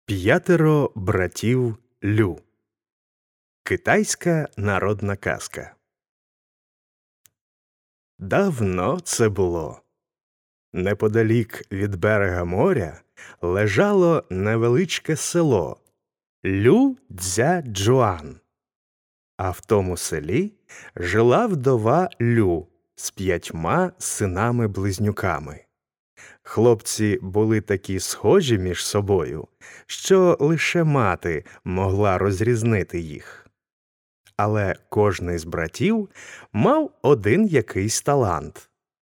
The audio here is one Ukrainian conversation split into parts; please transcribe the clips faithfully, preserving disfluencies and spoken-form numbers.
П'ятеро братів Лю. Китайська народна казка. Давно це було. Неподалік від берега моря лежало невеличке село Лю-Дзя-Джуан. А в тому селі жила вдова Лю з п'ятьма синами-близнюками. Хлопці були такі схожі між собою, що лише мати могла розрізнити їх. Але кожний з братів мав один якийсь талант.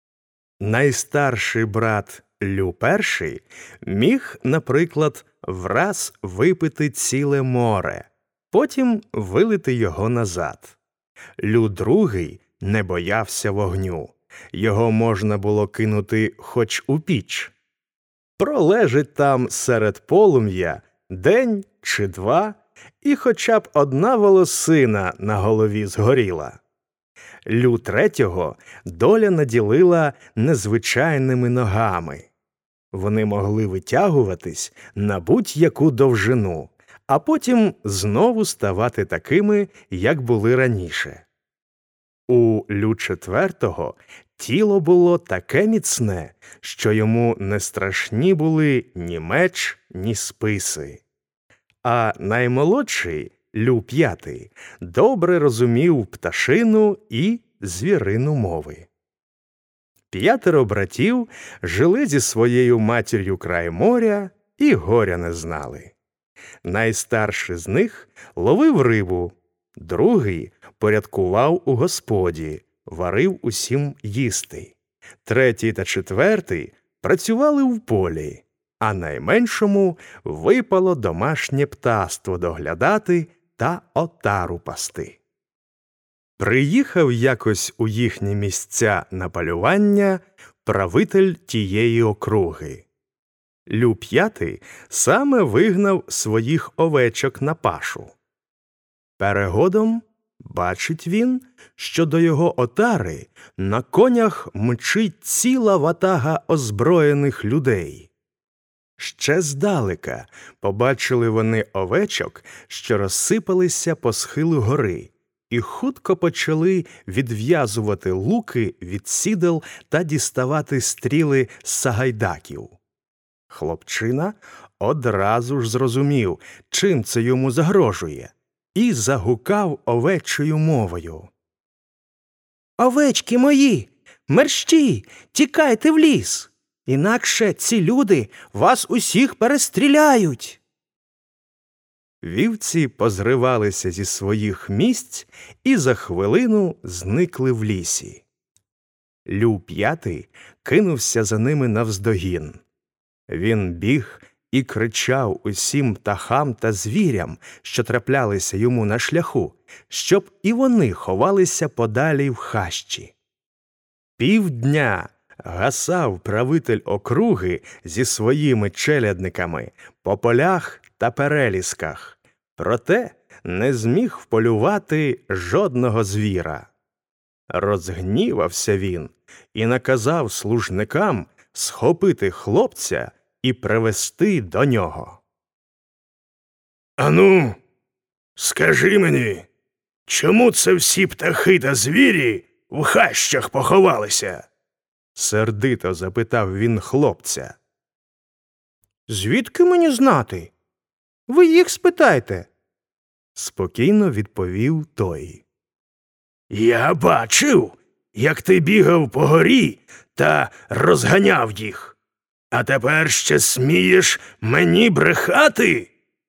Найстарший брат Лю перший міг, наприклад, враз випити ціле море, потім вилити його назад. Лю другий не боявся вогню. Його можна було кинути хоч у піч. Пролежить там серед полум'я день чи два, і хоча б одна волосина на голові згоріла. Лю третього доля наділила незвичайними ногами. Вони могли витягуватись на будь-яку довжину, а потім знову ставати такими, як були раніше. У Лю четвертого тіло було таке міцне, що йому не страшні були ні меч, ні списи. А наймолодший, Лю п'ятий, добре розумів пташину і звірину мови. П'ятеро братів жили зі своєю матір'ю край моря і горя не знали. Найстарший з них ловив рибу, другий порядкував у господі, варив усім їсти. Третій та четвертий працювали в полі, а найменшому випало домашнє птаство доглядати та отару пасти. Приїхав якось у їхні місця на полювання правитель тієї округи. Лю п'ятий саме вигнав своїх овечок на пашу. Перегодом бачить він, що до його отари на конях мчить ціла ватага озброєних людей. Ще здалека побачили вони овечок, що розсипалися по схилу гори, і хутко почали відв'язувати луки від сідел та діставати стріли з сагайдаків. Хлопчина одразу ж зрозумів, чим це йому загрожує, і загукав овечою мовою. «Овечки мої! Мерщій! Тікайте в ліс! Інакше ці люди вас усіх перестріляють!» Вівці позривалися зі своїх місць і за хвилину зникли в лісі. Лю п'ятий кинувся за ними навздогін. Він біг і кричав усім птахам та звірям, що траплялися йому на шляху, щоб і вони ховалися подалі в хащі. Півдня гасав правитель округи зі своїми челядниками по полях та перелісках, проте не зміг вполювати жодного звіра. Розгнівався він і наказав служникам схопити хлопця і привести до нього. «Ану, скажи мені, чому це всі птахи та звірі в хащах поховалися?» – сердито запитав він хлопця. «Звідки мені знати? Ви їх спитайте», – спокійно відповів той. «Я бачив, як ти бігав по горі та розганяв їх. А тепер ще смієш мені брехати?»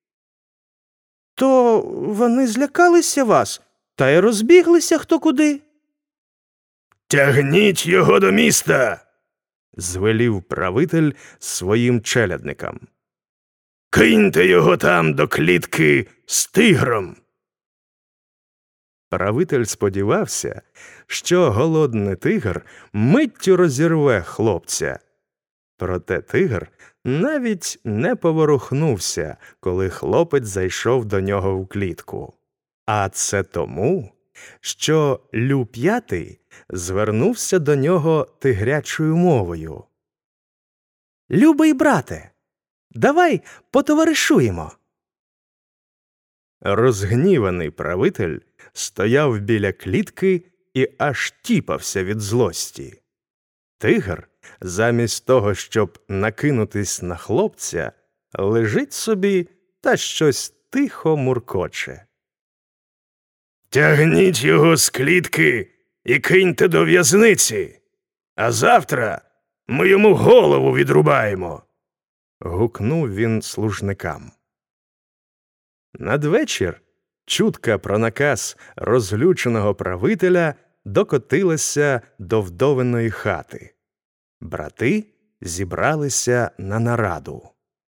«То вони злякалися вас та й розбіглися хто куди». «Тягніть його до міста!» – звелів правитель своїм челядникам. «Киньте його там до клітки з тигром!» Правитель сподівався, що голодний тигр миттю розірве хлопця. Проте тигр навіть не поворухнувся, коли хлопець зайшов до нього в клітку. А це тому, що Лю п'ятий звернувся до нього тигрячою мовою. «Любий брате, Давай потоваришуємо. Розгніваний правитель стояв біля клітки і аж тіпався від злості. Тигр, замість того, щоб накинутись на хлопця, лежить собі та щось тихо муркоче. «Тягніть його з клітки і киньте до в'язниці, а завтра ми йому голову відрубаємо», – гукнув він служникам. Надвечір чутка про наказ розлюченого правителя докотилася до вдовиної хати. Брати зібралися на нараду.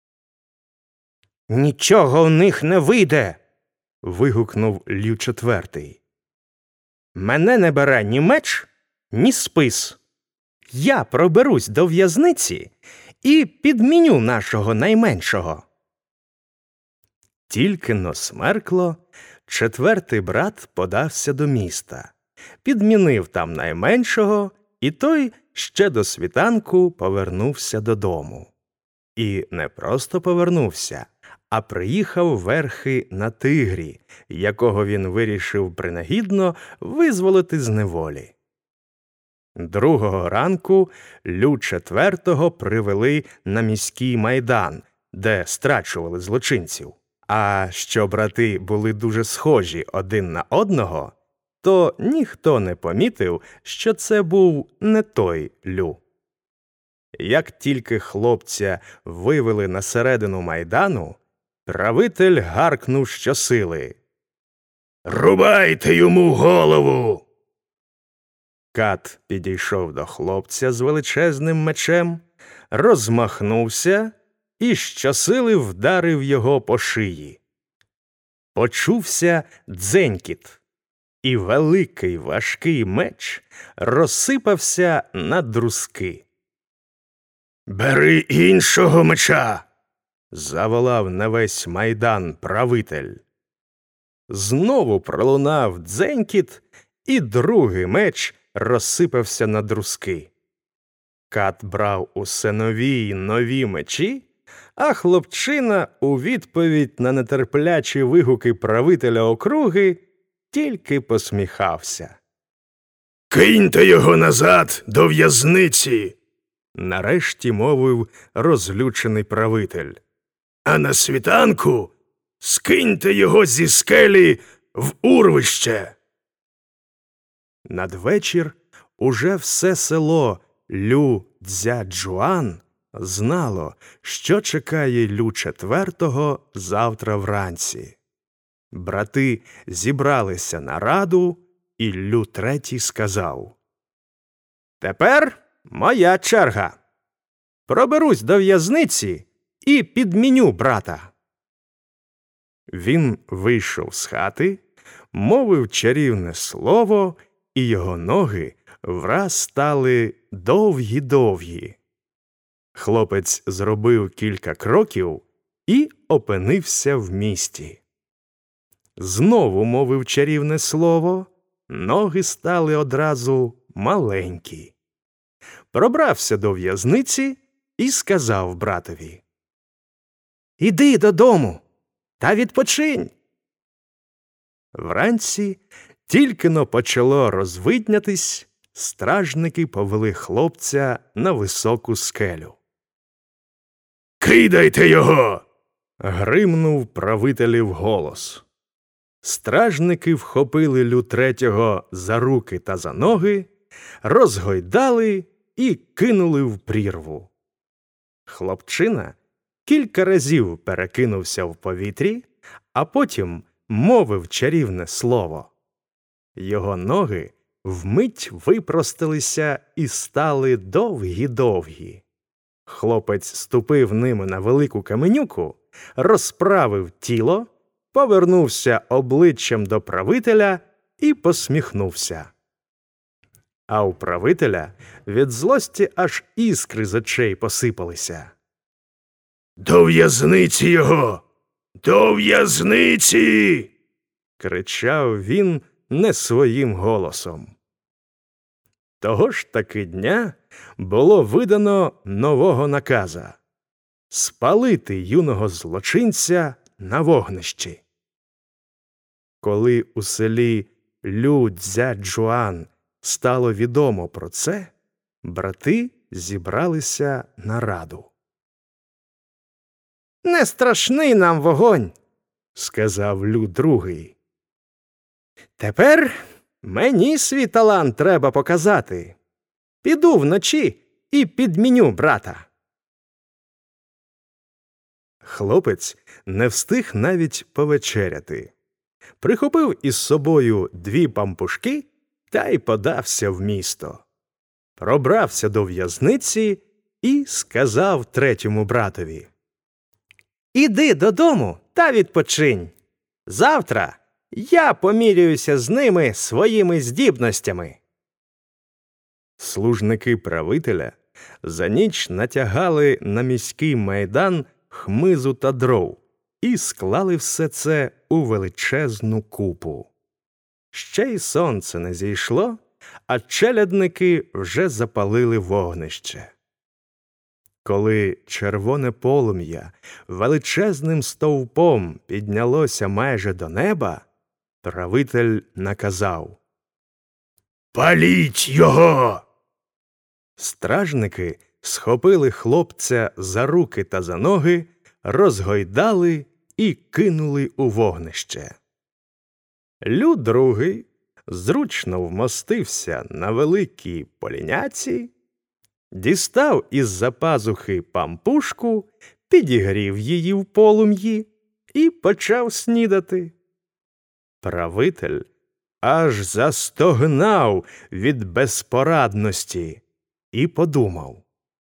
«Нічого у них не вийде!» – вигукнув Лю четвертий. «Мене не бере ні меч, ні спис. Я проберусь до в'язниці і підміню нашого найменшого». Тільки-но смеркло, четвертий брат подався до міста, підмінив там найменшого, і той ще до світанку повернувся додому. І не просто повернувся, а приїхав верхи на тигрі, якого він вирішив принагідно визволити з неволі. Другого ранку Лю четвертого привели на міський майдан, де страчували злочинців. А що брати були дуже схожі один на одного, то ніхто не помітив, що це був не той Лю. Як тільки хлопця вивели на середину майдану, правитель гаркнув щосили: «Рубайте йому голову!» Кат підійшов до хлопця з величезним мечем, розмахнувся і щосили вдарив його по шиї. Почувся дзенькіт, і великий важкий меч розсипався на друзки. «Бери іншого меча!» – заволав на весь майдан правитель. Знову пролунав дзенькіт, і другий меч розсипався на друзки. Кат брав усе нові й нові мечі, а хлопчина у відповідь на нетерплячі вигуки правителя округи тільки посміхався. «Киньте його назад до в'язниці!» – нарешті мовив розлючений правитель. «А на світанку скиньте його зі скелі в урвище!» Надвечір уже все село Лю-Дзя-Джуан знало, що чекає Лю четвертого завтра вранці. Брати зібралися на раду, і Лю третій сказав: «Тепер моя черга. Проберусь до в'язниці і підміню брата». Він вийшов з хати, мовив чарівне слово, і його ноги враз стали довгі-довгі. Хлопець зробив кілька кроків і опинився в місті. Знову мовив чарівне слово, ноги стали одразу маленькі. Пробрався до в'язниці і сказав братові: «Іди додому та відпочинь». Вранці тільки-но почало розвиднятись, стражники повели хлопця на високу скелю. «Кидайте його!» – гримнув правителів голос. Стражники вхопили Лю третього за руки та за ноги, розгойдали і кинули в прірву. Хлопчина кілька разів перекинувся в повітрі, а потім мовив чарівне слово. Його ноги вмить випростилися і стали довгі-довгі. Хлопець ступив ними на велику каменюку, розправив тіло, повернувся обличчям до правителя і посміхнувся. А у правителя від злості аж іскри з очей посипалися. «До в'язниці його! До в'язниці!» – кричав він не своїм голосом. Того ж таки дня було видано нового наказа. спалити юного злочинця на вогнищі. Коли у селі Лю-Дзя-Джуан стало відомо про це, брати зібралися на раду. «Не страшний нам вогонь», – сказав Лю другий. «Тепер мені свій талант треба показати. Піду вночі і підміню брата». Хлопець не встиг навіть повечеряти. Прихопив із собою дві пампушки та й подався в місто. Пробрався до в'язниці і сказав третьому братові: «Іди додому та відпочинь. Завтра я поміряюся з ними своїми здібностями». Служники правителя за ніч натягали на міський майдан хмизу та дров і склали все це у величезну купу. Ще й сонце не зійшло, а челядники вже запалили вогнище. Коли червоне полум'я величезним стовпом піднялося майже до неба, правитель наказав: «Паліть його!» Стражники схопили хлопця за руки та за ноги, розгойдали і кинули у вогнище. Лю другий зручно вмостився на великій поліняці, дістав із-за пазухи пампушку, підігрів її в полум'ї і почав снідати. Правитель аж застогнав від безпорадності і подумав: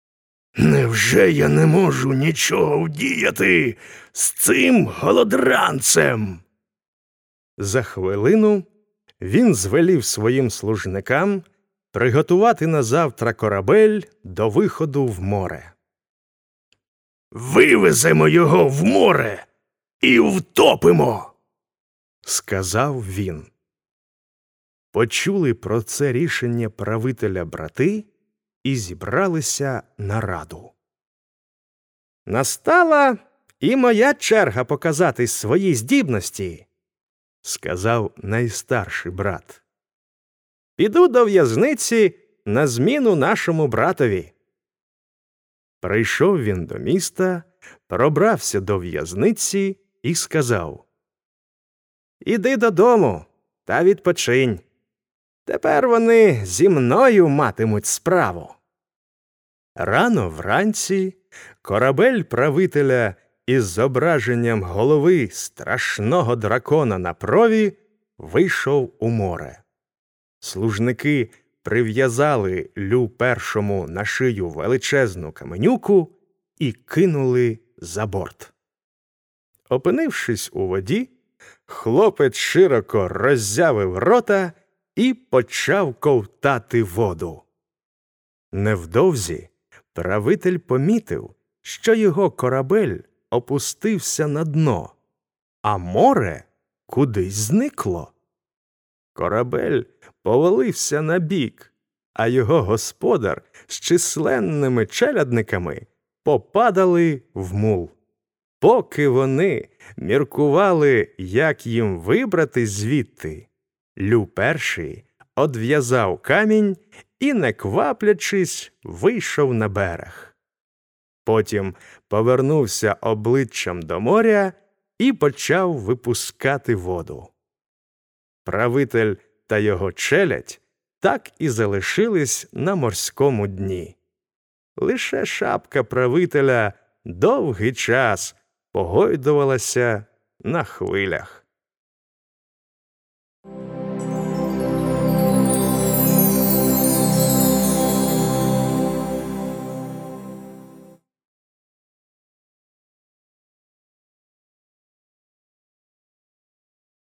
«Невже я не можу нічого вдіяти з цим голодранцем?» За хвилину він звелів своїм служникам приготувати на завтра корабель до виходу в море. «Вивеземо його в море і втопимо!» – сказав він. Почули про це рішення правителя брати і зібралися на раду. «Настала і моя черга показати свої здібності», – сказав найстарший брат. «Піду до в'язниці на зміну нашому братові». Прийшов він до міста, пробрався до в'язниці і сказав: «Іди додому та відпочинь. Тепер вони зі мною матимуть справу». Рано вранці корабель правителя із зображенням голови страшного дракона на прові вийшов у море. Служники прив'язали Лю першому на шию величезну каменюку і кинули за борт. Опинившись у воді, хлопець широко роззявив рота і почав ковтати воду. Невдовзі правитель помітив, що його корабель опустився на дно, а море кудись зникло. Корабель повалився на бік, а його господар з численними челядниками попадали в мул. Поки вони міркували, як їм вибрати звідти, Лю перший одв'язав камінь і, не кваплячись, вийшов на берег. Потім повернувся обличчям до моря і почав випускати воду. Правитель та його челядь так і залишились на морському дні. Лише шапка правителя довгий час погойдувалася на хвилях.